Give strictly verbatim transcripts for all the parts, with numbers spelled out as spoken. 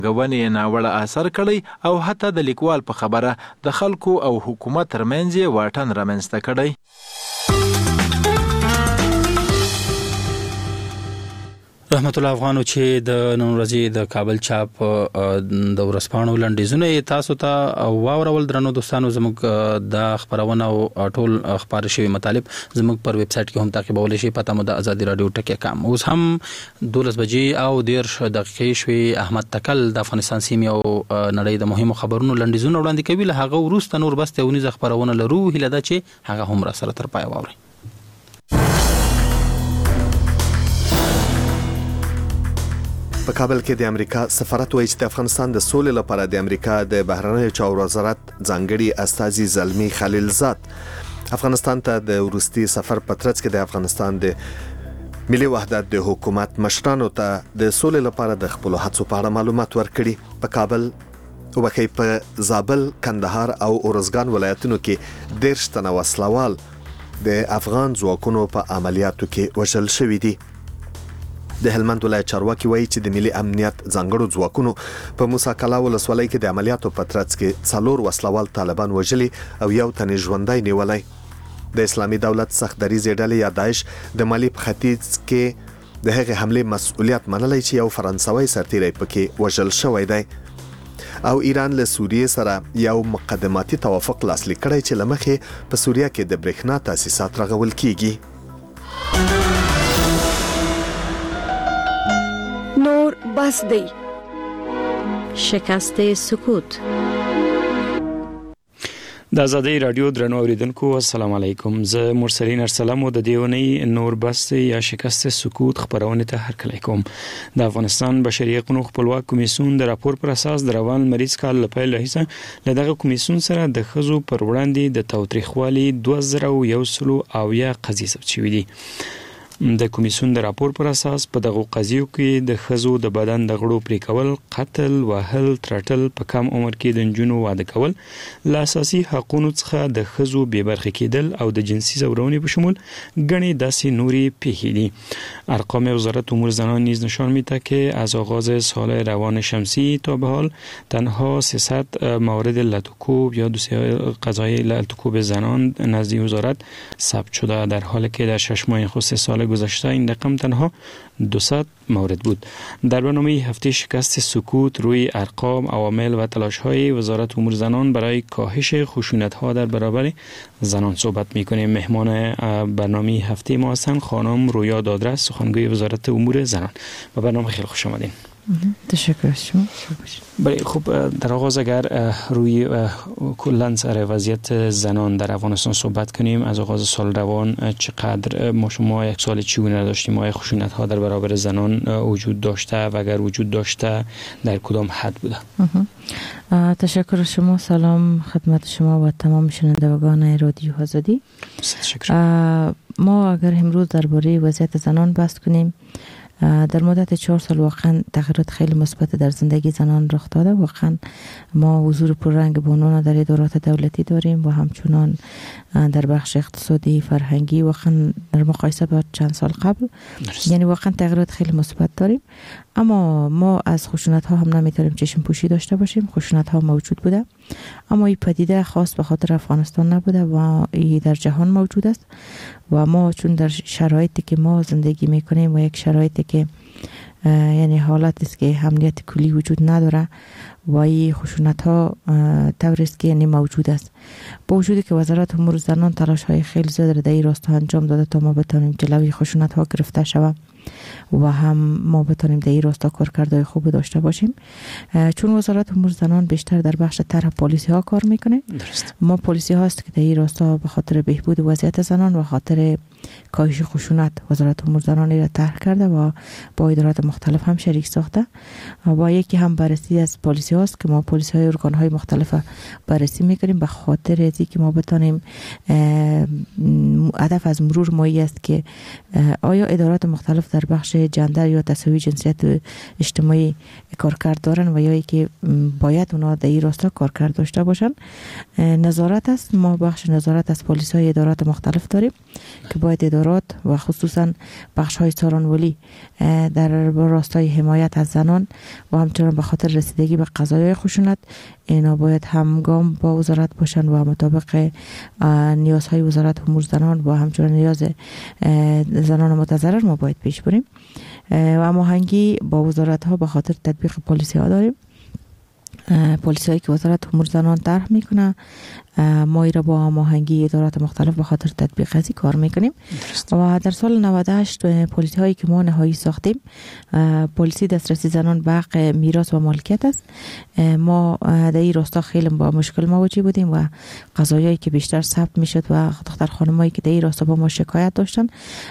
غونې ناوړه اثر کړی او حتی د لیکوال په خبره د خلکو او حکومت ترمنځ یې واټن رامنځته کړی. رحمت الله افغانو چې د نن ورځې د کابل چاپ د ورځپاڼو لنډیزونه تاسو ته واورول درنو دوستانو، زموږ د خبرونه او ټول خبر شوی مطالب زموږ پر ویب سټ کې هم تعقیبولای شئ. پته مو د ازادي رادیو ټکی کام. اوس هم دولس بجې او دیرش دقیقې شوي. احمد تکل د افغانستان سیمې او نړۍ د مهمو خبرونو لنډیزونه وړاندې کوي. له هغه وروسته نور بس تونیز خبرونه لرو. هیله ده چې هغه هم را سره تر پای واوري. په کابل کې د امریکا سفارت وایي چې د افغانستان د سولې لپاره د امریکا د بهرنیو چارو وزارت ځانګړي استازي زلمی خلیلزاد افغانستان ته د ورستي سفر په ترڅ کې د افغانستان د ملي وحدت د حکومت مشرانو ته د سولې لپاره د خپل هڅو په اړه معلومات ورکړي. په کابل وکي په زابل، کندهار او اورزګان ولایتونو کې دیرش تنه وسلوال د افغان ځواکونو په عملیاتو کې وژل شوي دي. د هلمند ولایت چارواکي وایي چې د ملي امنیت ځانګړو ځواکونو په موسی کلا ولسوالۍ کې د عملیاتو په ترڅ کې څلور وسلوال طالبان وژلي او یو تن ژوندی نیولی. د اسلامي دولت سخت دریځ ډلې یا داعش د مالی په ختیځ کې د هغې حملې مسؤلیت منلی چې یو فرانسوي سرتیری پکې وژل شوی دی. او ایران له سوریې سره یو مقدماتي توافق لاسلیک کړی چې له مخې په سوریه کې د برېښنا تاسیسات رغول کیږي. نور بس دی. شکست سکوت. د ازادي رادیو درنو اوریدونکو السلام علیکم. زه مرسلین ارسلم د دیونی نور بس یا شکست سکوت خبرونه ته هرکلی کوم. د افغانستان بشري حقوقو خپلواک کمیسیون د راپور پر اساس د روان مریض کال لپاره لهیسه لدغه کمیسیون سره د خزو پر وړاندې د تاوتریخوالي دوه زره یو او یا قضیې ثبت شوې دي. د کمیسیون د راپور پر اساس په دغه قضیو کې د خزو د بدن د غړو پرې کول، قتل، وهل، ترټل، په کم عمر کې د نجونو واده کول، له اساسي حقوقو څخه د خزو بې برخې کېدل او د جنسي زورونې په شمول غني داسې نوري پیښې دي. ارقام وزارت امور زنان نیز نشان میده که از آغاز سال روان شمسی تا به حال تنها سیصد مورد لطکوب یا دوسیه قضای لطکوب زنان نزد وزارت ثبت شده، در حالی که در شش ماه خصوصی سال گذشته این رقم تنها دویست مورد بود. در برنامه هفته شکست سکوت روی ارقام، عوامل و تلاش‌های وزارت امور زنان برای کاهش خشونت‌ها در برابر زنان صحبت می‌کنیم. مهمان برنامه هفته ما هستند خانم رویا دادرس، سخنگوی وزارت امور زنان. به برنامه خیلی خوش آمدین. تشکر شما. بله، خب در آغاز اگر روی کلاً سر وضعیت زنان در افغانستان صحبت کنیم، از آغاز سال روان چقدر ما شما یک سال چگونه داشتیم؟ آیا خشونت ها در برابر زنان وجود داشته و اگر وجود داشته در کدام حد بوده؟ تشکر شما. سلام خدمت شما و تمام شنوندگان رادیو آزادی. تشکر. ما اگر امروز درباره وضعیت زنان بحث کنیم، در مدت چهار سال واقعا تغییرات خیلی مثبت در زندگی زنان رخ داده. واقعا ما حضور پررنگ بانوان در ادارات دولتی داریم و همچنان در بخش اقتصادی، فرهنگی واقعا در مقایسه با چند سال قبل درست. یعنی واقعا تغییرات خیلی مثبت داریم. اما ما از خشونت ها هم نمیتونیم چشم پوشی داشته باشیم. خشونت ها موجود بوده، اما این پدیده خاص به خاطر افغانستان نبوده و این در جهان موجود است و ما چون در شرایطی که ما زندگی میکنیم و یک شرایطی که یعنی حالت است که امنیت کلی وجود نداره و این خشونت ها طوری است که یعنی موجود است. با وجودی که وزارت امور زنان تلاش های خیلی زیاد در این راستا انجام داده تا ما بتونیم جلوی خشونت ها گرفته شود و هم ما بتونیم در این راستا کارکردهای خوب داشته باشیم. چون وزارت امور زنان بیشتر در بخش طرح پالیسی ها کار میکنه، درست. ما پالیسی هاست که در این راستا به خاطر بهبود وضعیت زنان و خاطر کاهش خشونت وزارت امور زنان را طرح کرده و با ادارات مختلف هم شریک ساخته و یکی هم بررسی از پالیسی هاست که ما پالیسی های ارگان های مختلف بررسی میکنیم به خاطر از اینکه ما بتونیم هدف از مرور مایی است که آیا ادارات مختلف در بخش جندر یا تساوی جنسیت اجتماعی کارکرد دارن و یا که باید اونا در این راستا کارکرد داشته باشن. نظارت است، ما بخش نظارت از پلیس های ادارات مختلف داریم که باید ادارات و خصوصا بخش های سارانولی در راستای حمایت از زنان و همچنان به خاطر رسیدگی به قضایای خشونت اینا باید همگام با وزارت باشن و مطابق نیازهای وزارت امور زنان و همچنان نیاز زنان متضرر ما باید پیش بریم و هماهنگی با وزارت ها به خاطر تطبیق پالیسی ها داریم. پالیسی هایی که وزارت امور زنان طرح میکنه ما ایرا با هماهنگی ادارات مختلف به خاطر تطبیق ازی کار میکنیم. و در سال نود و هشت پالیسی هایی که ما نهایی ساختیم پالیسی دسترسی زنان به حق میراث و مالکیت است. ما در این راستا خیلی با مشکل مواجه بودیم و قضایایی که بیشتر ثبت میشد و دختر خانمایی که در این راستا با ما شکایت داشتن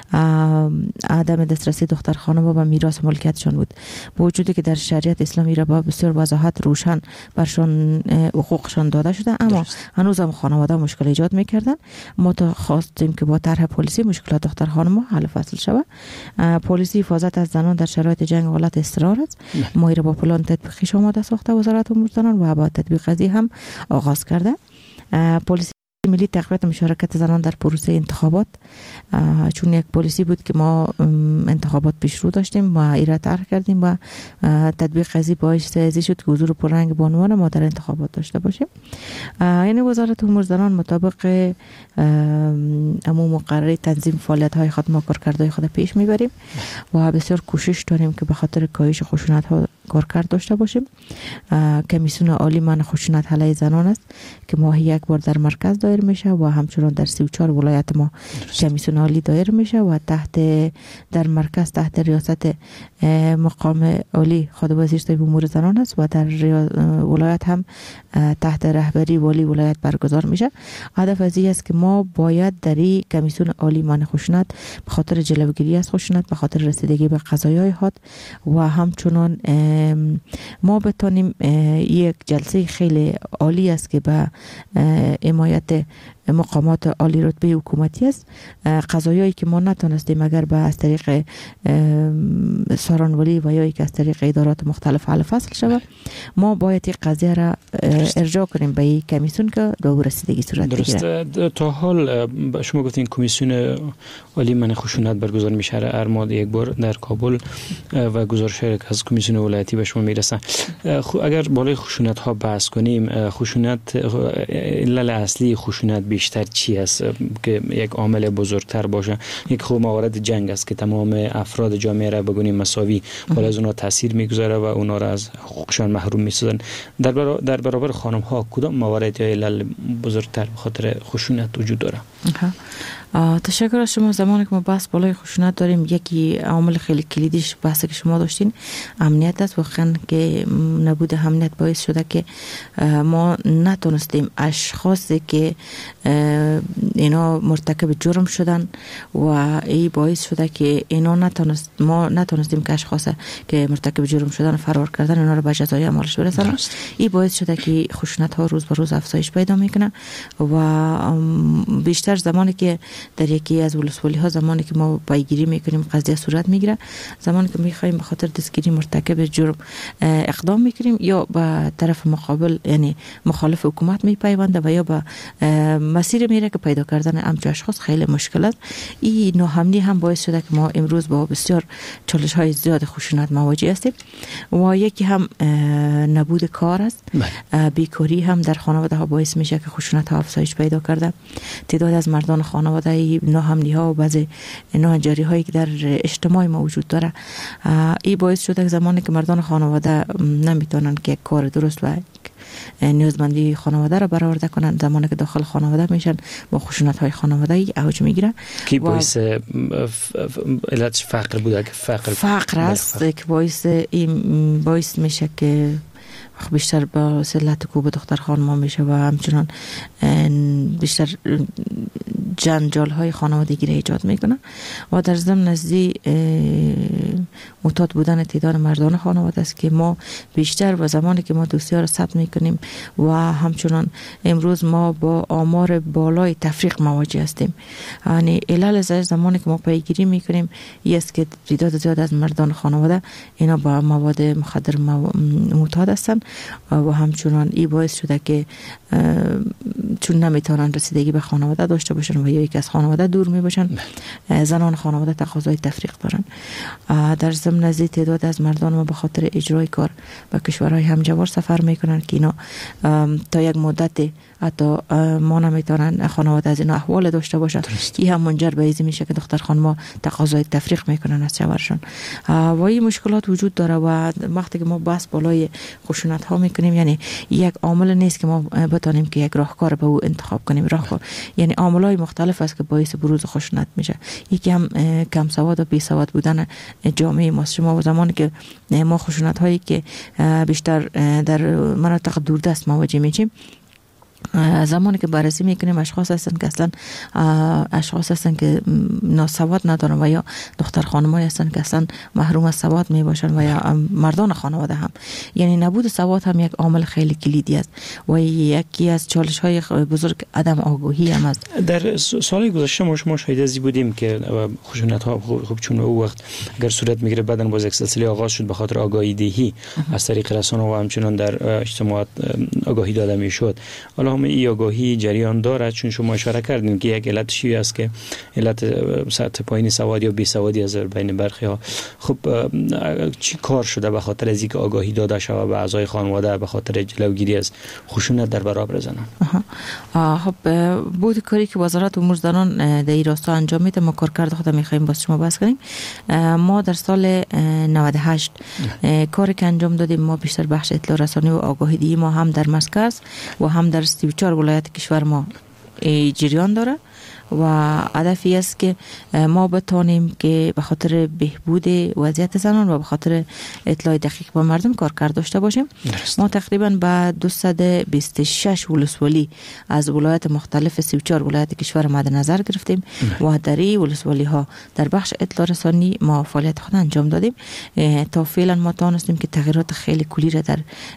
عدم دسترسی دختر خانم‌ها به میراث و مالکیتشان بود، با وجودی که در شریعت اسلامی را با بسیار وضاحت روشن برشان حقوقشان داده شده، اما هنوز هم خانواده مشکل ایجاد میکردن. ما تا خواستیم که با طرح پالیسی مشکلات دختر خانم‌ها حل فصل شود. پالیسی حفاظت از زنان در شرایط جنگ و حالت اضطرار است. ما ایرا با پلان تطبیقی آماده ساخته وزارت امور زنان و با تطبیق ازی هم آغاز کرده. پالیسی ملی تقویت مشارکت زنان در پروسه انتخابات، چون یک پالیسی بود که ما انتخابات پیشرو داشتیم و ایرا طرح کردیم و تطبیق ازی باعث ازی شد که حضور پررنگ بانوان ما در انتخابات داشته باشیم. یعنی وزارت امور زنان مطابق عموم مقرره تنظیم فعالیت های خود ما کارکردهای خود پیش میبریم و بسیار کوشش داریم که به خاطر کاهش خشونت ها کارکرد داشته باشیم. کمیسیون عالی من خشونت علیه زنان است که ماهی یک بار در مرکز دایر میشه و همچنان در سی و چهار ولایت ما کمیسیون عالی دایر میشه و تحت در مرکز تحت ریاست مقام عالی خود وزیر صاحب امور زنان است و در ولایت هم تحت رهبری والی ولایت برگزار میشه. هدف از این است که ما باید در این کمیسیون عالی من خشونت به خاطر جلوگیری از خشونت، به خاطر رسیدگی به قضایای خود و همچنان ما بتانیم یک جلسه خیلی عالی است که به حمایت مقامات عالی رتبه حکومتی است. قضایایی که ما نتونستیم اگر به از طریق سارانولی و یا یک از طریق ادارات مختلف حل فصل شود، ما باید این قضیه را ارجاع کنیم به این کمیسیون که به رسیدگی صورت بگیره. درست. تا حال شما گفتین کمیسیون عالی من خشونت برگزار میشه هر ماه یک بار در کابل و گزارش از کمیسیون ولایتی به شما میرسه. اگر بالای خشونت ها بحث کنیم، خشونت علل اصلی خشونت بیشتر چی است که یک عامل بزرگتر باشه؟ یک خو موارد جنگ است که تمام افراد جامعه را بگونیم مساوی بالا از اونها تاثیر میگذاره و اونها را از حقوقشان محروم میسازن. در برابر در برابر خانم ها کدام موارد یا علل بزرگتر به خاطر خشونت وجود داره؟ تشکر از شما. زمانی که ما بحث بالای خشونت داریم، یکی عامل خیلی کلیدیش بحثی که شما داشتین امنیت است. واقعا که نبود امنیت باعث شده که ما نتونستیم اشخاصی که اینا مرتکب جرم شدن و این باعث شده که اینا نتونست ما نتونستیم که اشخاص که مرتکب جرم شدن فرار کردن اینا رو به جزای اعمالش برسانیم. این باعث شده که خشونت ها روز به روز افزایش پیدا میکنه و بیشتر زمانی که در یکی از ولسوالی ها زمانی که ما پیگیری میکنیم قضیه صورت میگیره، زمانی که میخوایم به خاطر دستگیری مرتکب جرم اقدام میکنیم یا به طرف مقابل یعنی مخالف حکومت میپیونده و یا به مسیر میره که پیدا کردن همچون اشخاص خیلی مشکل است. این ناامنی هم باعث شده که ما امروز با بسیار چالش های زیاد خشونت مواجه هستیم و یکی هم نبود کار است. بیکاری هم در خانواده ها باعث میشه که خشونت ها افزایش پیدا کرده. تعداد از مردان خانواده ناامنی ها و بعضی ناهنجاری هایی که در اجتماع ما وجود داره، این باعث شده که زمانی که مردان خانواده نمیتونن که کار درست و نیازمندی خانواده را برآورده کنن، زمانی که داخل خانواده میشن با خشونت های خانوادگی اوج میگیره. کی باعث علت فقر بوده که فقر فقر است که باعث این باعث میشه که بیشتر با سلت کوب دختر خانم میشه و همچنان بیشتر جنجال های خانوادگی را ایجاد میکنه و در ضمن نزدی معتاد بودن تعداد مردان خانواده است که ما بیشتر و زمانی که ما دوسیار ثبت میکنیم و همچنان امروز ما با آمار بالای تفریق مواجه هستیم. یعنی علل زمانی که ما پیگیری میکنیم است که تعداد زیاد از مردان خانواده اینا با مواد مخدر معتاد هستند و همچنان این باعث شده که چون نمیتونن رسیدگی به خانواده داشته باشن و یا یک از خانواده دور می باشن، زنان خانواده تقاضای تفریق دارن. در ضمن از تعداد از مردان ما به خاطر اجرای کار به کشورهای همجوار سفر میکنن که اینا تا یک مدت حتی ما نمیتونن خانواده از اینا احوال داشته باشن. این هم منجر به این میشه که دختر خانما تقاضای تفریق میکنن از شوهرشون و این مشکلات وجود داره. و وقتی که ما بحث بالای خشونت ها میکنیم، یعنی یک عامل نیست که ما بتونیم که یک راهکار به او انتخاب کنیم. راهکار یعنی عاملای مختلف است که باعث بروز خشونت میشه. یکی هم کم سواد و بی سواد بودن جامعه ما. شما زمانی که ما خشونت هایی که بیشتر در مناطق دوردست مواجه میشیم، زمانی که بررسی میکنیم اشخاص هستن که اصلا اشخاص هستن که ناسواد ندارن و یا دختر خانمایی هستن که اصلا محروم از سواد میباشن و یا مردان خانواده هم. یعنی نبود سواد هم یک عامل خیلی کلیدی است و یکی از چالش های بزرگ عدم آگاهی هم است. در سال گذشته ما شما شاهد ازی بودیم که خشونت ها خوب چون او وقت اگر صورت میگیره بعدن باز یک سلسله آغاز شد به خاطر آگاهی دهی از طریق رسانه و همچنان در اجتماعات آگاهی داده میشد. حالا هم این آگاهی جریان دارد، چون شما اشاره کردین که یک علت شیوه است که علت سطح پایین سوادی و بی سوادی از بین برخی ها. خب چی کار شده به خاطر از اینکه آگاهی داده شود به اعضای خانواده به خاطر جلوگیری از خشونت در برابر زنان؟ خب بود کاری که وزارت امور زنان در این راستا انجام میده. ما کارکرد خودم میخوایم با شما بحث کنیم. ما در سال نود و هشت کاری که انجام دادیم، ما بیشتر بخش اطلاع رسانی و آگاهی دهی ما هم در مسکز و هم در سی و چهار ولایت کشور ما جریان داره و هدفی است که ما بتونیم که به خاطر بهبود وضعیت زنان و به خاطر اطلاع دقیق به مردم کارکرد داشته باشیم. درست. ما تقریبا به دویست و بیست و شش ولسوالی از ولایت مختلف سی و چهار ولایت کشور مد نظر گرفتیم و در این ولسوالی ها در بخش اطلاع رسانی ما فعالیت خود انجام دادیم. تا فعلا ما توانستیم که تغییرات خیلی کلی را در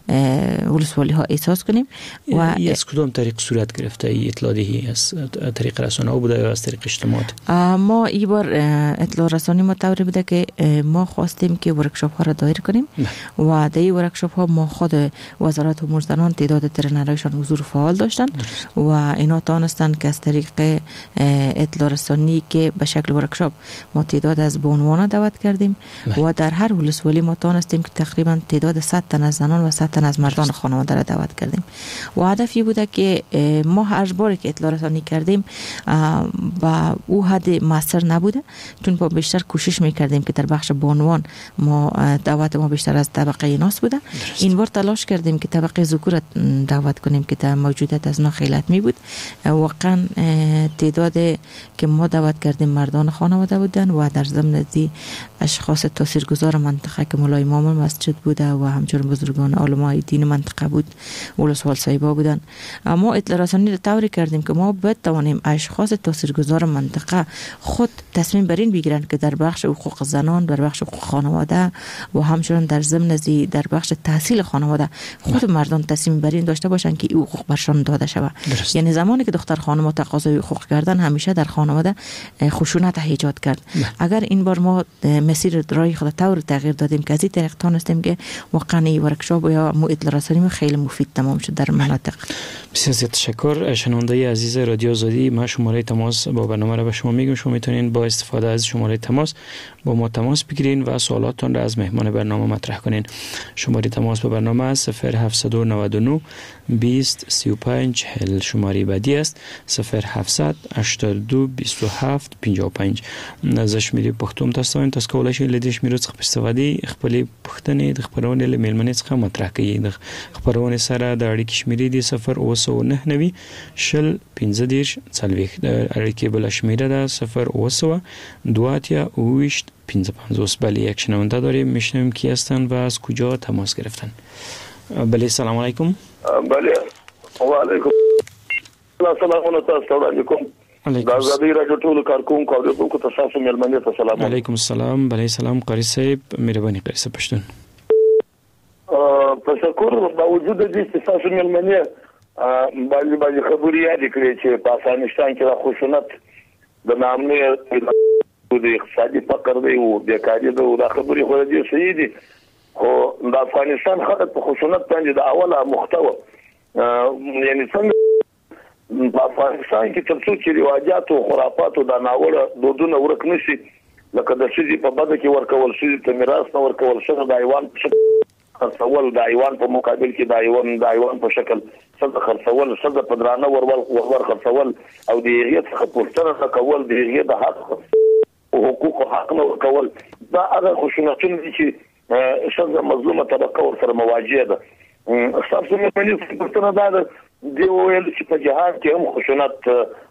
ولسوالی ها احساس کنیم. و از کدام طریق صورت گرفته این اطلاع دهی؟ از طریق رسانه بوده یا از طریق اجتماعات؟ ما این بار اطلاع رسانی ما طوری بوده که ما خواستیم که ورکشاپ ها را دایر کنیم نه. و در این ورکشاپ ها ما خود وزارت امور زنان تعداد ترینرایشان حضور فعال داشتن و اینا توانستن که از طریق اطلاع رسانی که به شکل ورکشاپ ما تعداد از بانوان دعوت کردیم نه. و در هر ولسوالی ما توانستیم که تقریبا تعداد صد تن از زنان و صد تن از مردان خانواده را دعوت کردیم و هدفی بوده که ما هر باری که اطلاع رسانی کردیم با او حد موثر نبوده، چون با بیشتر کوشش میکردیم که در بخش بانوان ما دعوت ما بیشتر از طبقه ناس بوده. درست. این بار تلاش کردیم که طبقه ذکور دعوت کنیم که در موجودیت از ناخیلت می بود. واقعا تعداد که ما دعوت کردیم مردان خانواده بودن و در ضمن دی اشخاص تاثیرگذار منطقه که مولای امام مسجد بوده و همچنین بزرگان علمای دین منطقه بود، ولسوال صاحبا بودن. ما اطلاع رسانی را طوری کردیم که ما بتوانیم اشخاص تاثیرگذار منطقه خود تصمیم بر این بگیرن که در بخش حقوق زنان، در بخش حقوق خانواده و همچنین در ضمن ازی در بخش تحصیل خانواده خود مردان تصمیم بر این داشته باشن که این حقوق برشان داده شود. یعنی زمانی که دختر خانم تقاضای حقوق کردن همیشه در خانواده خشونت ایجاد کرد. نه. اگر این بار ما مسیر راه خود طور تغییر دادیم که از این طریق تونستیم که واقعا این ورکشاپ یا مو اطلاع رسانی خیلی مفید تمام شد در مناطق. بسیار تشکر. شنونده عزیز رادیو آزادی، ما شماره تماس با برنامه را به شما میگم. شما میتونین با استفاده از شماره تماس با ما تماس بگیرین و سوالاتتون را از مهمان برنامه مطرح کنین. شماره تماس با برنامه صفر هفتصد و نود و نه بیست سی و پنج چهل. شماره بعدی است صفر هفتصد هشتاد و دو بیست و هفت پنجاه و پنج. نزدش میری پختم تاسوین تاس کولای شي لیدش میروڅ په استفادې خپلې پښتنې د خبرونه له میلمنې څخه مطرح کوي. د خبرونه سره د اړیکې شمیرې دي صفر اوه سوه نهه نوي شل پنځه دېرش څلوېښت. د اړیکې بله شمیره ده صفر اوه سوه دوه اتیا اوه ویشت پنځه پنځوس. بله یک شنونده داریم، میشنویم کی هستن و از کجا تماس گرفتن. بله سلام علیکم. بله و علیکم السلام. تاسو علیکم. د ازادي راډیو ټول کارکونکو او د کوم تاسو ملمنه ته سلام علیکم السلام. بله سلام قاری صاحب، مهرباني قاری صاحب پښتون. تشکر. باوجود د دې چې تاسو ملمنه باندې باندې خبرې یاد کړې چې په افغانستان کې د خشونت د نامنه د اقتصادي فقر دی او بیکاري ده او د خبرې خو دې صحیح دي، خو د افغانستان خلک په خشونت باندې د اوله محتوا یعنی څنګه په افغانستان کې تر څو چې رواجات او خرافات او د ناوړه دودونه ورک نشي، لکه د شذي په بده کې ورکول شي ته میراث نه ورکول شي د حیوان خرڅول، د حیوان په مقابل کې د حیوان د حیوان په شکل څه خرڅول، څه په درانه ورول ور خرڅول او د هغې څخه پوښتنه کول، د هغې د حق او حقوق حق نه ورکول، دا هغه خشونتونه دي چې څنګه مظلومه طبقه ورسره مواجه ده. تاسو مې په دې پوښتنه ده دی ویل چې په جهان کې هم خشونت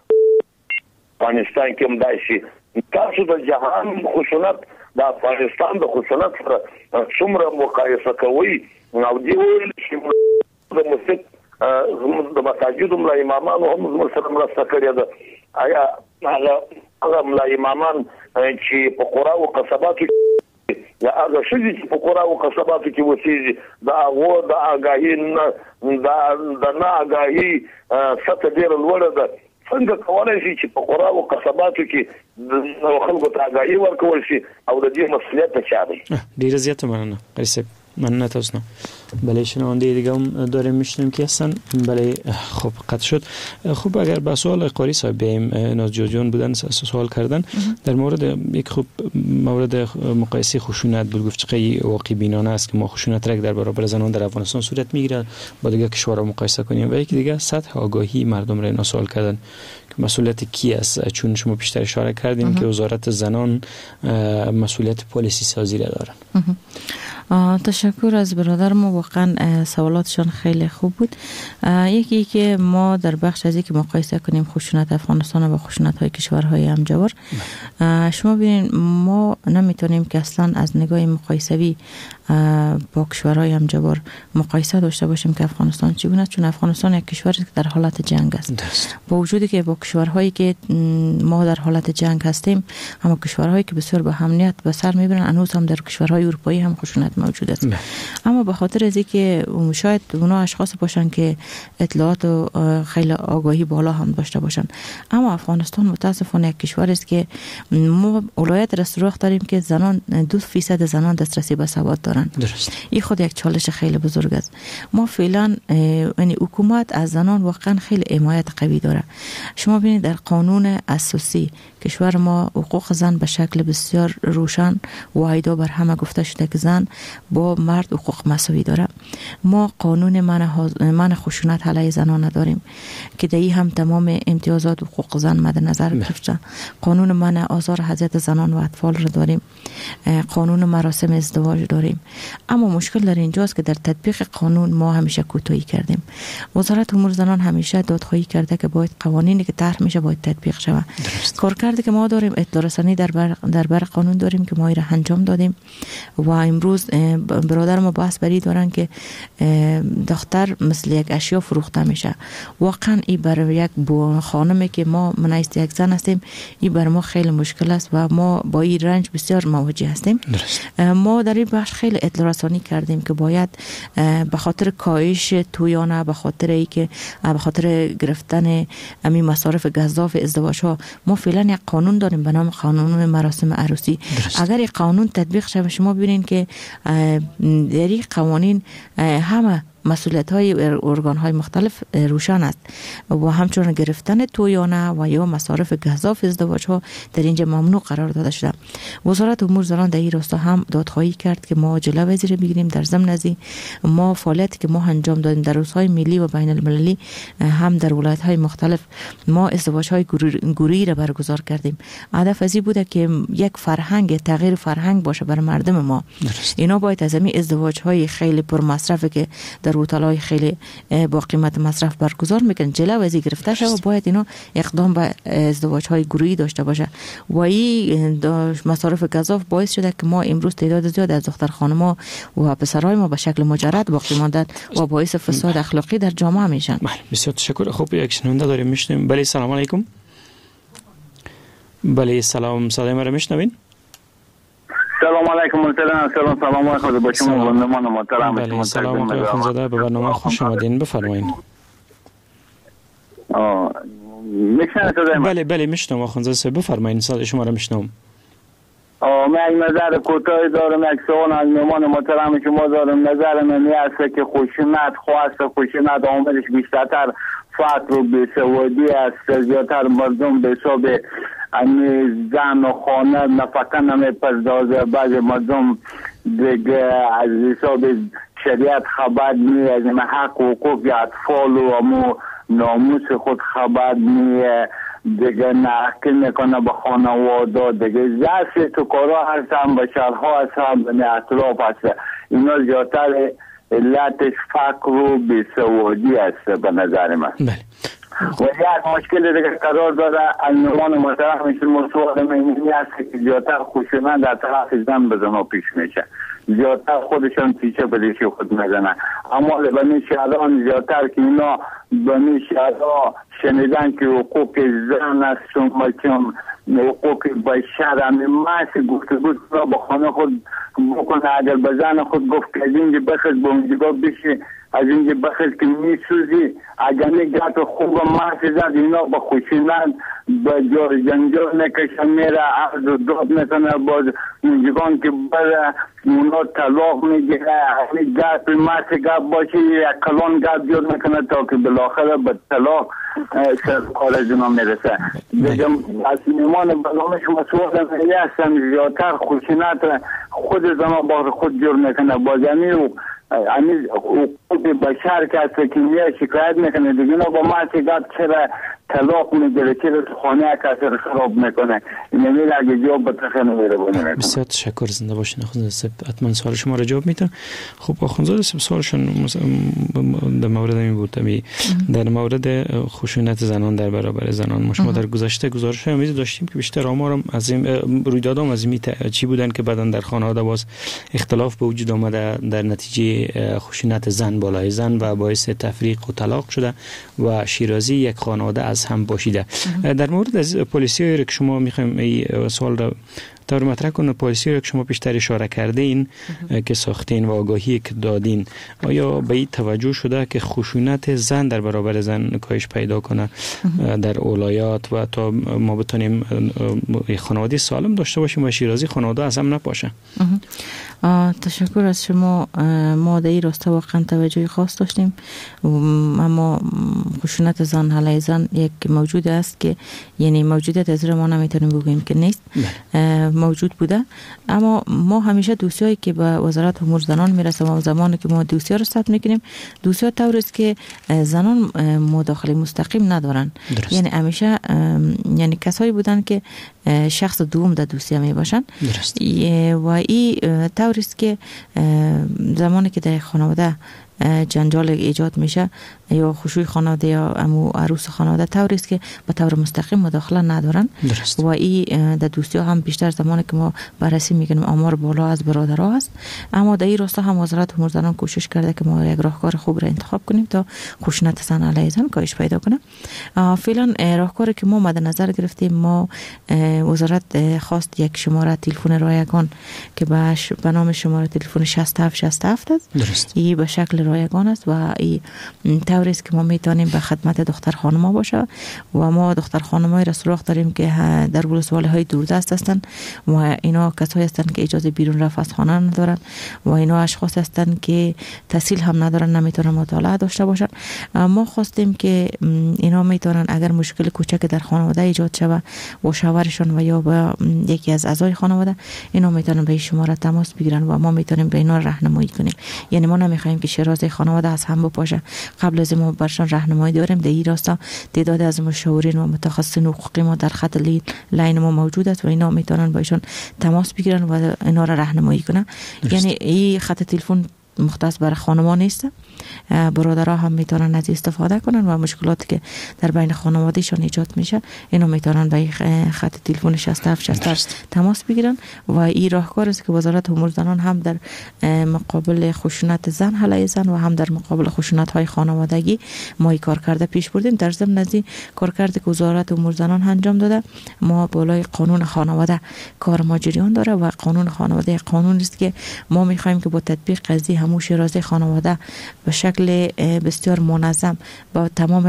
افغانستان کې هم داسي، تاسو د جهان خشونت د افغانستان د خشونت سره څومره مقایسه کوي؟ او دی ویل چې د مسجد د مساجد ملا امامان هم زموږ سره مرسته کړې ده. آیا هغه هغه ملا امامان چې په قرا او قصباتو یا هغه شذي چې په قرا او قصباتو کې وسیږي دا هغه د آگاهی نه د نه آگاهی سطح ډیر لوړ ده، څنګه کولای شي چې په قرا او قصباتو کې د خلکو ته آگاهی ورکول شي او د دې مسؤلیت ته چا دی؟ ډیر زیاته مننه قاری صاحب. مننه تاسو. بله شنونده دیگه هم داریم میشنیم که هستن. بله خب قطع شد. خب اگر به سوال قاری صاحب بیاییم، نازجو جان بودن سوال کردن در مورد یک خوب مورد مقایسه خشونت بالگفتقی واقعی بینانه است که ما خشونت را در برابر زنان در افغانستان صورت میگیرد با دیگه کشورها مقایسه کنیم و یکی دیگه سطح آگاهی مردم را اینا سوال کردن که مسئولیت کی است، چون شما بیشتر اشاره کردیم که وزارت زنان مسئولیت پالیسی سازی را دارن. تشکر از برادر ما، واقعا سوالاتشان خیلی خوب بود. یکی که ما در بخش از اینکه مقایسه کنیم خشونت افغانستان و خشونت های کشورهای همجوار، شما ببینید ما نمیتونیم که اصلا از نگاه مقایسوی با کشورهای همجوار مقایسه داشته باشیم که افغانستان چگونه است، چون افغانستان یک کشوری است که در حالت جنگ است. با وجودی که با کشورهایی که ما در حالت جنگ هستیم، اما کشورهایی که بسیار به امنیت به سر میبرن، هنوز هم در کشورهای اروپایی هم خشونت موجود است. اما به خاطر از اینکه شاید اونا اشخاص باشن که اطلاعات و خیلی آگاهی بالا هم داشته باشن، اما افغانستان متاسفانه یک کشور است که ما ولایت را سراغ داریم که زنان دو فیصد زنان دسترسی به سواد دارن. درست. این خود یک چالش خیلی بزرگ است. ما فعلا یعنی حکومت از زنان واقعا خیلی حمایت قوی داره. شما ببینید در قانون اساسی کشور ما حقوق زن به شکل بسیار روشن واحدا بر همه گفته شده که زن با مرد حقوق مساوی داره. ما قانون منع منع خشونت علیه زنان نداریم که در این هم تمام امتیازات حقوق زن مد نظر گرفته. قانون منع آزار اذیت زنان و اطفال را داریم. قانون مراسم ازدواج داریم. اما مشکل در اینجاست که در تطبیق قانون ما همیشه کوتاهی کردیم. وزارت امور زنان همیشه دادخواهی کرده که باید قوانینی که طرح میشه باید تطبیق شود. کارکردی که ما داریم اطلاع رسانی در بر در بر قانون داریم که ما را انجام دادیم و امروز برادر ما بحث بری دارن که دختر مثل یک اشیا فروخته میشه. واقعا این برای یک خانمی که ما منایست یک زن هستیم این بر ما خیلی مشکل است و ما با این رنج بسیار مواجه هستیم. ما در این بخش خیلی اطلاع رسانی کردیم که باید به خاطر کاهش تویانه، به خاطر اینکه به خاطر گرفتن همین مصارف گزاف ازدواج ها ما فعلا یک قانون داریم به نام قانون مراسم عروسی. اگر این قانون تطبیق شود شما ببینید که در این قوانین همه مسئولیت های ارگان های مختلف روشن است و همچنین گرفتن تویانه و یا مصارف گزاف ازدواج ها در اینجا ممنوع قرار داده شده. وزارت امور زنان در این راستا هم دادخواهی کرد که ما جلوه وزیر بگیریم. در ضمن از ما فعالیتی که ما انجام دادیم در روزهای ملی و بین المللی هم در ولایت های مختلف ما ازدواج های گروهی را برگزار کردیم. هدف از این بوده که یک فرهنگ تغییر فرهنگ باشه برای مردم ما. اینا باید از همین ازدواج های خیلی پر مصرفه که در هتل‌های خیلی با قیمت مصرف برگزار میکنن جلو از این گرفته شده و باید اینا اقدام به ازدواج های گروهی داشته باشه و این مصارف گزاف باعث شده که ما امروز تعداد زیاد از دختر خانم‌ها و پسرای ما به شکل مجرد باقی ماندن و باعث فساد اخلاقی در جامعه میشن. بله بسیار تشکر. خب یک شنونده داریم میشنیم. بله سلام علیکم. بله سلام، صدای ما رو میشنوین؟ سلام علیکم محترم. سلام سلام علیکم با شما بندمان محترم. بله سلام آقای خانزاده، به برنامه خوش آمدین، بفرمایید. آه میشنوید صدای من؟ بله بله میشنوم خانزاده صاحب، بفرمایید، صدای شما رو میشنوم. آه من یک نظر کوتاهی دارم، یک سوال از میهمان محترم شما دارم. نظر من این است که خشونت خواست خشونت عاملش بیشتر فقر و بیسوادی است. زیادتر مردم به حساب امی زن و خانه نفقه نمیپردازه. بعضی مردم دیگه از حساب شریعت خبر نی، از حق و حقوق اطفال و امو ناموس خود خبر نی، دیگه نحقی میکنه به خانواده، دیگه زرس تو کارا هستن، به شهرها هستن، به اطراف هستن. اینا زیادتر علتش فقر و بیسوادی است به نظر من. بله. و یک مشکل دیگه قرار داره از میهمان محترم میشه موضوع مهمی است که زیادتر خشونت در طرف زن به زنا پیش میشه. زیادتر خودشان پیچه بدیشی خود میزنن. اما بنی شهران زیادتر که اینا بنی شهرها شنیدن که حقوق زن است، چون حقوق بشر همی ماسی گفتگو را با خانه خود بکنه. اگر به زن خود گفت که از اینجا بخید با اونجا بشی، از اینجا بخید که میسوزی، اگر نگات خوب ماسی زد، اینا با خوشینن به جار جنجال نکشن، میره عرض و داد میکنه. باز اونجگان که بره اونا طلاق میگیره، همین گپ ماسی گپ باشه یک کلان گپ جور میکنه تا که بالاخره به طلاق سر کار از اونا میرسه. دیگه از میمان برنامه شما سوال میگه هستم زیادتر خوشینت خود زمان با خود جور میکنه. باز همین همین حقوق بشر که از سکینیه شکایت میکنه، دیگه اینا با ماسی گپ چرا طلاق میگیره، چرا خانه کسر خراب میکنه. این میگه اگه جواب بتخه نمیره بونه. بسیار تشکر، زنده باشین خانزاده صاحب. حتما سوال شما را جواب میدم. خب خانزاده صاحب سوالشون در مورد این بود، در مورد خشونت زنان در برابر زنان. ما شما در گذشته گزارش همیز داشتیم که بیشتر آمارم از این رویدادام از این چی بودن که بعدن در خانواده باز اختلاف به وجود آمده در نتیجه خشونت زن بالای زن و باعث تفریق و طلاق شده و شیرازی یک خانواده از هم باشیده. در مورد از پالیسی که شما میخوایم این سوال را طور مطرح کنه، پالیسی که شما پیشتر اشاره کردین که ساختین و آگاهی که دادین، آیا به این توجه شده که خشونت زن در برابر زن کاهش پیدا کنه در اولایات و تا ما بتونیم خانواده سالم داشته باشیم و شیرازی خانواده از هم نپاشه؟ تشکر از شما. ما در این راسته واقعا توجه خاص داشتیم، اما خشونت زن علیه زن یک موجود است که یعنی موجودیت از ما نمیتونیم بگوییم که نیست، موجود بوده. اما ما همیشه دوسیایی که به وزارت امور زنان میرسه و زمانی که ما دوسیه رو ثبت میکنیم، دوسیه طوری است که زنان مداخله مستقیم ندارن. درست. یعنی همیشه یعنی کسایی بودن که شخص دوم در دوسیه می باشن. درست. و این طوری است که زمانی که در خانواده جنجال ایجاد میشه یا خشوع خانواده یا امو عروس خانواده، طوری است که به طور مستقیم مداخله ندارن. درست. و این در دوسیه هم بیشتر زمانی که ما بررسی میکنیم آمار بالا از برادرها هست. اما در این راستا هم وزارت امور زنان کوشش کرده که ما یک راهکار خوب را انتخاب کنیم تا خشونت زن علیه زن کاهش پیدا کنه. فعلا راهکاری که ما مد نظر گرفتیم، ما وزارت خواست یک شماره تلفن رایگان که به نام شماره تلفن شصت و هفت شصت و هفت است. درست. این به شکل رایگان است و این طوری است که ما میتونیم به خدمت دختر خانما باشه و ما دختر خانمای را سراغ داریم که در ولسوالی های دوردست هستند و اینا کسایی هستند که اجازه بیرون رفت از خانه ندارن و اینا اشخاص هستند که تحصیل هم ندارن، نمیتونن مطالعه داشته باشن. ما خواستیم که اینا میتونن اگر مشکل کوچک در خانواده ایجاد شود و شوهرشون و یا با یکی از اعضای خانواده، اینا میتونن به این شماره تماس بگیرن و ما میتونیم به اینا راهنمایی کنیم. یعنی ما نمیخوایم که شیرازه خانواده از هم بپاشه. قبل از ما برشان راهنمایی داریم. در این راستا تعداد از مشاورین و متخصصین حقوقی ما در خط لاین ما موجود است و اینا میتونن با ایشون تماس بگیرن و اینا را راهنمایی کنن. یعنی این خط تلفن مختص برای خانمان نیست. برادرها هم میتونن از استفاده کنن و مشکلاتی که در بین خانوادهشان ایجاد میشه اینو میتونن به خط تلفن شصت و هفت شصت و هفت تماس بگیرن و این راهکار است که وزارت امور زنان هم در مقابل خشونت زن علیه زن و هم در مقابل خشونت های خانوادگی ما کار کرده پیش بردیم. در ضمن از این کارکرد که وزارت امور زنان انجام داده، ما بالای قانون خانواده کار ما جریان داره و قانون خانواده قانون است که ما میخوایم که با تطبیق قضیه همون شیرازه خانواده به شکل بسیار منظم با تمام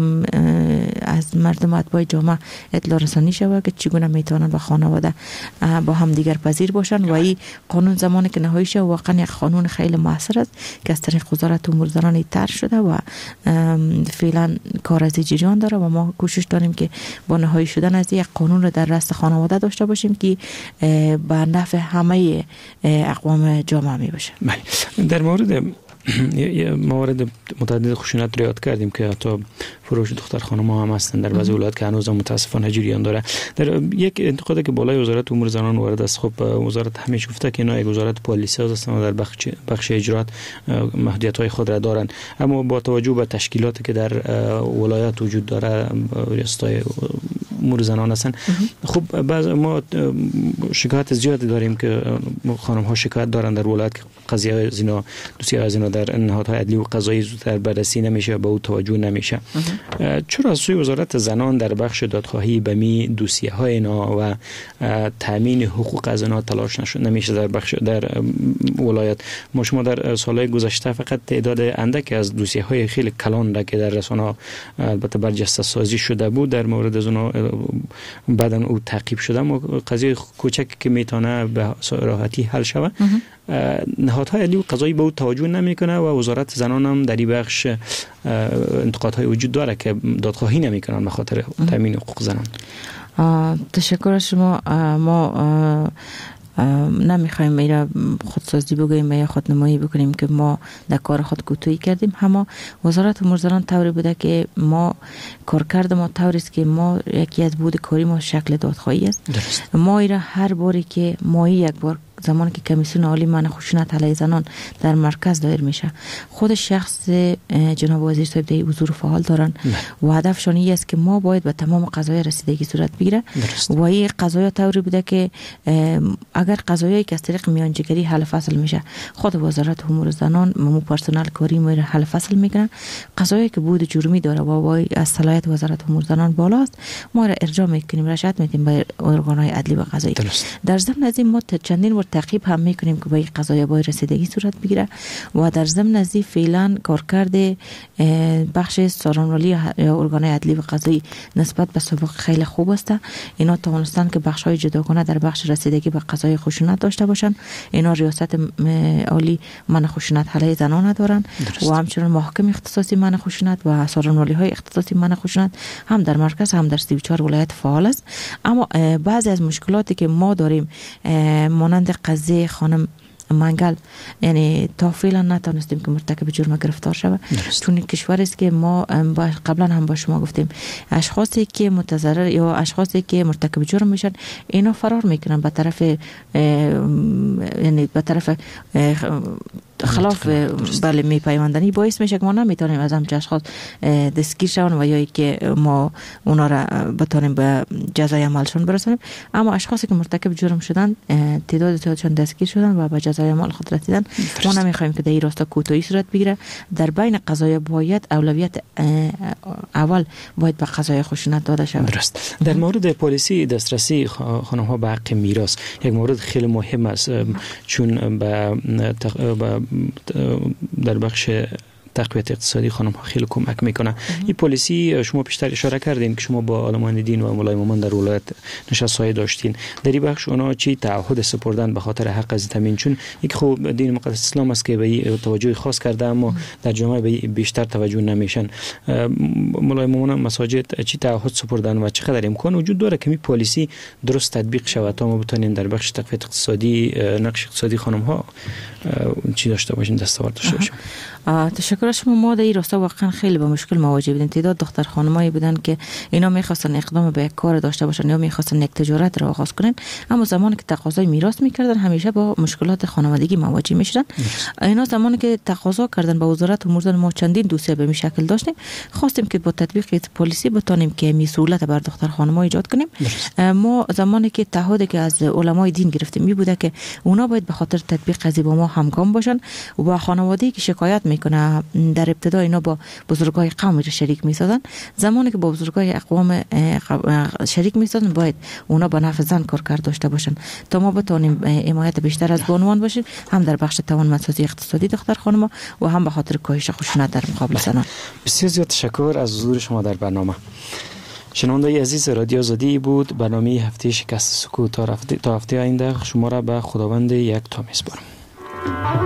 از مردم اتباع جامعه اطلاع رسانی شود که چگونه میتونن با خانواده با هم دیگر پذیر باشن و این قانون زمانی که نهایی شد واقعا یک قانون خیلی موثر است که از طریق وزارت امور زنان طرح شده و فعلا کار از جریان داره و ما کوشش داریم که با نهایی شدن از یک قانون رو در رأس خانواده داشته باشیم که به نفع همه اقوام جامعه می باشه. در مورد یه موارد متعدد خشونت رو یاد کردیم که حتی فروش دختر خانم ها هم هستن در بعضی ولایات که هنوز متاسفانه جریان داره. در یک انتقادی که بالای وزارت امور زنان وارد است، خب وزارت همیشه گفته که اینا یک وزارت پالیسی هستن و در بخش بخش اجرات محدودیت های خود را دارن، اما با توجه به تشکیلاتی که در ولایات وجود داره ریاستای امور زنان هستن، خب بعض ما شکایت زیادی داریم که خانم ها شکایت دارن در ولایت که قضیه زنا دوسیه زنا در نهادهای عدلی و قضایی زودتر بررسی نمیشه، به او توجه نمیشه. چرا از سوی وزارت زنان در بخش دادخواهی به می دوسیه های اینا و تامین حقوق از اینا تلاش نشد نمیشه در بخش در ولایت؟ ما شما در سالهای گذشته فقط تعداد اندک از دوسیه های خیلی کلان را که در رسانه البته برجسته سازی شده بود در مورد از اونها بعدن او تعقیب شده، اما قضیه کوچک که میتونه به راحتی حل شود نهادهای عدلی و قضایی به او توجه نمیکنه و وزارت زنان هم در این بخش انتقادهای وجود داره که دادخواهی نمیکنن به خاطر تامین حقوق زنان. تشکر از شما. ما نمیخوایم میره خودسازی بگوییم یا خودنمایی بکنیم که ما در کار خود کوتاهی کردیم، اما وزارت امور زنان طوری بوده که ما کارکرد ما طوری است که ما یکی از بود کاری ما شکل دادخواهی است. درست. ما ایره هر باری که ما یک بار زمانی که کمیسیون عالی منع خشونت علیه زنان در مرکز دایر میشه، خود شخص جناب وزیر صاحب در حضور فعال دارن و هدفشون این است که ما باید به تمام قضایا رسیدگی صورت بگیره و این قضایا طوری بوده که اگر قضایایی که از طریق میانجیگری حل فصل میشه، خود وزارت امور زنان مو پرسنل کاری میره حل فصل میکنن. قضایایی که بود جرمی داره و از صلاحیت وزارت امور زنان بالاست، ما را ارجاع میکنیم، رشد میدیم به ارگانهای عدلی و قضایی. در ضمن از این ما چندین تعقیب هم میکنیم که به این قضایا باید رسیدگی صورت بگیره و در ضمن از این فعلا کارکرد بخش سازماندهی یا ارگانهای عدلی و قضایی نسبت به سابق خیلی خوب است. اینا توانستن که بخش های جداگانه در بخش رسیدگی به قضای خشونت داشته باشن. اینا ریاست عالی منع خشونت علیه زنان دارن و همچنین محکم اختصاصی منع خشونت و سازماندهی های اختصاصی منع خشونت هم در مرکز هم در سی و چهار ولایت فعال است. اما بعضی از مشکلاتی که ما داریم مانند قضیه خانم منگل، یعنی تا فعلا نتونستیم که مرتکب جرم گرفتار شود، چون کشور است که ما قبلا هم با شما گفتیم اشخاصی که متضرر یا اشخاصی که مرتکب جرم میشن اینا فرار میکنن به طرف یعنی به طرف خلاف بله میپیوندنی، باعث میشه که ما نمیتونیم از همچه اشخاص دستگیر شون و یا که ما اونا را بتونیم به جزای عملشون برسونیم. اما اشخاصی که مرتکب جرم شدن تعداد زیادشون دستگیر شدن و به جزای عمل خود رسیدن. ما نمیخوایم که در این راستا کوتاهی صورت بگیره. در بین قضایا باید اولویت اول باید به قضای خشونت داده شود. درست. در مورد پالیسی دسترسی خانم ها به حق میراث یک مورد خیلی مهم است، چون به در بخش تقویت اقتصادی خانم ها خیلی کمک میکنه. این پالیسی شما پیشتر اشاره کردین که شما با علمان دین و مولای مومن در ولایت نشست‌های داشتین، در این بخش اونا چی تعهد سپردن به خاطر حق از تامین؟ چون یک خوب دین مقدس اسلام است که به توجه خاص کرده اما در جامعه به بیشتر توجه نمیشن. مولای مومن مساجد چی تعهد سپردن و چقدر امکان وجود داره که این پالیسی درست تطبیق شود تا ما بتونیم در بخش تقویت اقتصادی نقش اقتصادی خانم ها چی داشته باشیم، دستاورد داشته باشیم. تشکر از شما. ما در این راستا واقعا خیلی با مشکل مواجه بودیم. تعداد دختر خانمایی بودن که اینا میخواستن اقدام به یک کار داشته باشن یا میخواستن یک تجارت را آغاز کنن، اما زمانی که تقاضای میراث میکردن همیشه با مشکلات خانوادگی مواجه میشدن. اینا زمانی که تقاضا کردن با وزارت امور زن، ما چندین دوسیه به این شکل داشتیم، خواستیم که با تطبیق پلیسی بتونیم که می سهولت بر دختر خانم‌ها ایجاد کنیم. ما زمانی که تعهدی که از علمای دین گرفتیم می بوده که اونا باید به خاطر تطبیق قضیه با ما همگام باشن و با خانواده‌ای که شکایت میکنه در ابتدا اینا با بزرگای قوم شریک میسازن. زمانی که با بزرگای اقوام شریک میسازن باید اونا با نفع زن کار کرد داشته باشن تا ما بتونیم حمایت بیشتر از بانوان باشیم، هم در بخش توانمندسازی اقتصادی دختر خانم‌ها و هم به خاطر کاهش خشونت در مقابل زنان. بسیار زیاد تشکر از حضور شما در برنامه. شنونده عزیز، رادیو آزادی بود. برنامه هفته شکست سکوت تا هفته آینده شما را به خداوند یک تا میسپارم.